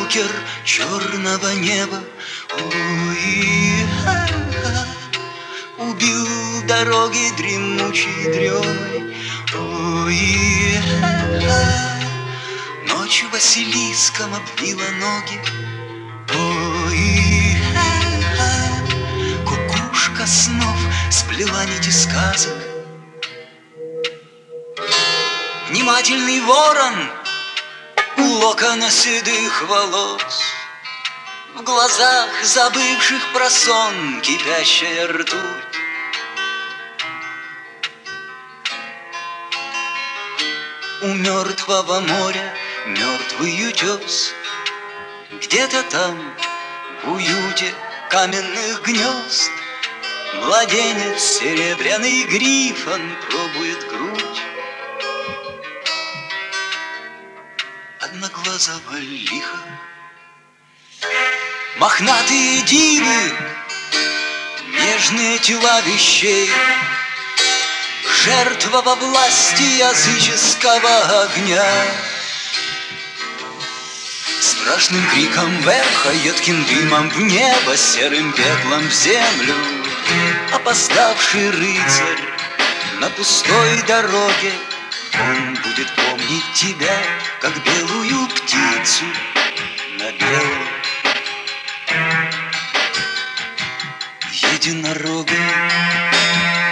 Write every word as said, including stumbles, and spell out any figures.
покер черного неба. Ой, убил дороги дремучей дремой. Ой, ночь Василиском обвила ноги. Ой, кукушка снов сплела нити сказок. Внимательный ворон у локона седых волос, в глазах забывших про сон кипящая ртуть. У мертвого моря мертвый утес, где-то там в уюте каменных гнезд младенец серебряный грифон пробует грудь одноглазого лиха. Мохнатые дивы, нежные тела вещей, жертва во власти языческого огня. Страшным криком вверх, едким дымом в небо, серым пеплом в землю. Опоздавший рыцарь на пустой дороге, он будет помнить тебя, как белую птицу на белом единороге.